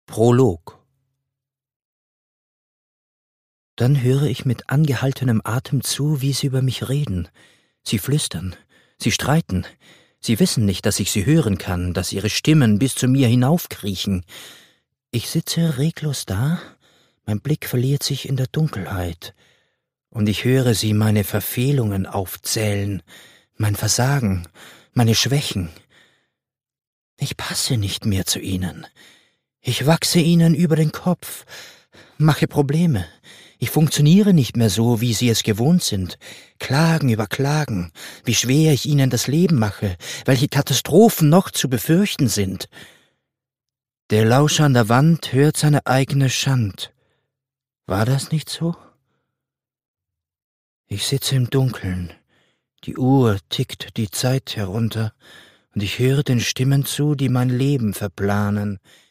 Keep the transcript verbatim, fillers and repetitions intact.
Prolog. Dann höre ich mit angehaltenem Atem zu, wie sie über mich reden. Sie flüstern, sie streiten. Sie wissen nicht, dass ich sie hören kann, dass ihre Stimmen bis zu mir hinaufkriechen. Ich sitze reglos da, mein Blick verliert sich in der Dunkelheit. Und ich höre sie meine Verfehlungen aufzählen, mein Versagen, meine Schwächen. Ich passe nicht mehr zu ihnen. Ich wachse ihnen über den Kopf, mache Probleme. Ich funktioniere nicht mehr so, wie sie es gewohnt sind. Klagen über Klagen, wie schwer ich ihnen das Leben mache, welche Katastrophen noch zu befürchten sind. Der Lauscher an der Wand hört seine eigene Schand. War das nicht so? Ich sitze im Dunkeln. Die Uhr tickt die Zeit herunter, und ich höre den Stimmen zu, die mein Leben verplanen.